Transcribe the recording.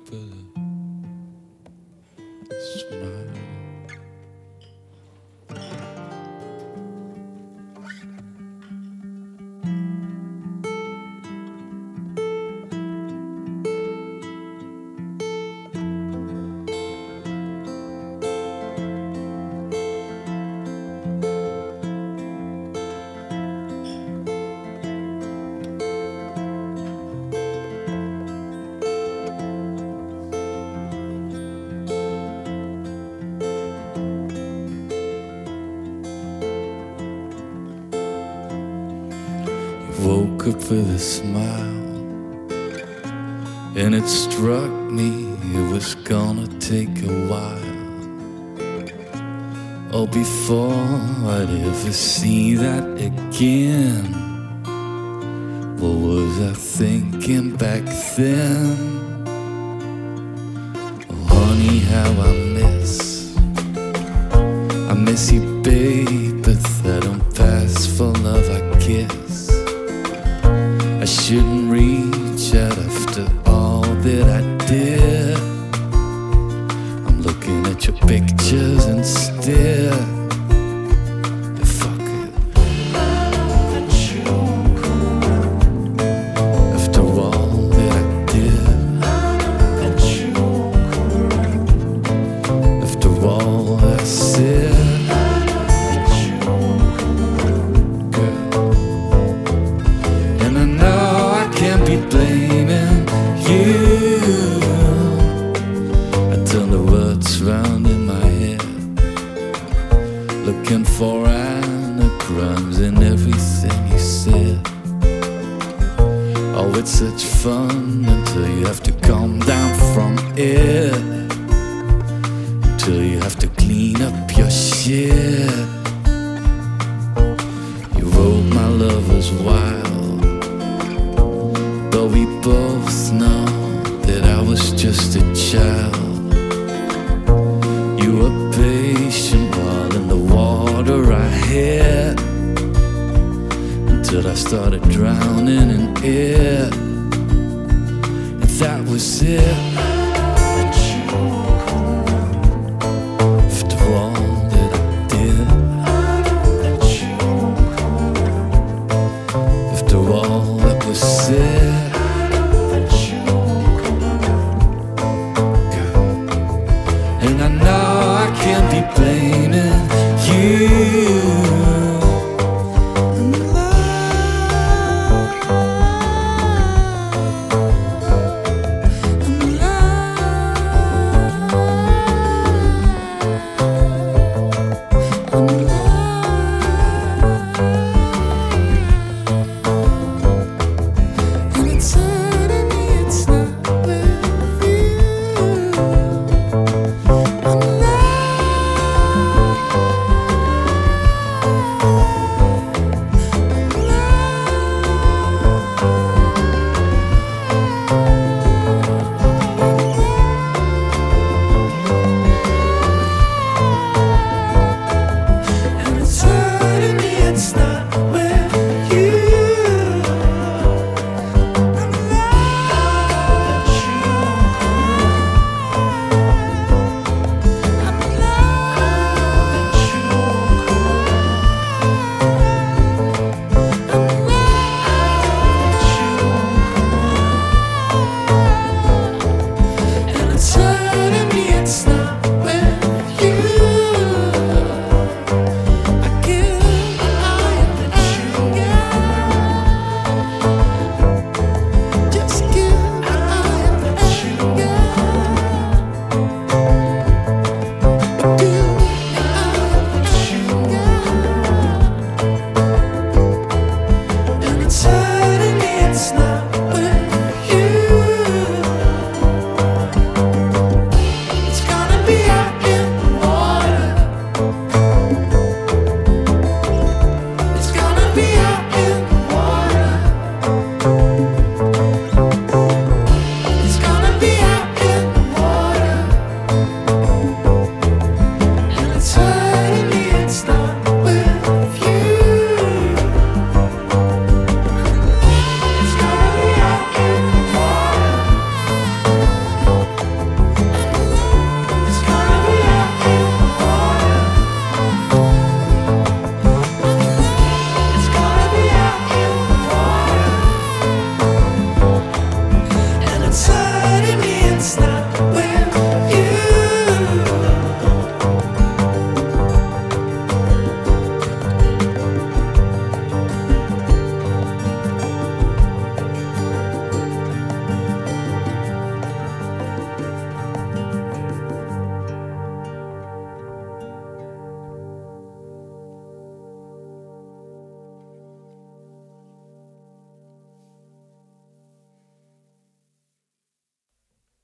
up with a smile. Woke up with a smile, and it struck me it was gonna take a while. Oh, before I'd ever see that again. What was I thinking back then? Oh, honey, how I miss you, babe, but that don't pass for love, I guess. I shouldn't reach out after all that I did. I'm looking at your pictures instead. Fuck it. After all that I did. After all I said. Blaming you. I turn the words round in my head, looking for anagrams in everything you said. Oh, it's such fun until you have to calm down from it, until you have to clean up your shit. You wrote my love was wild, but we both know that I was just a child. You were patient while in the water I hit, until I started drowning in it. And that was it.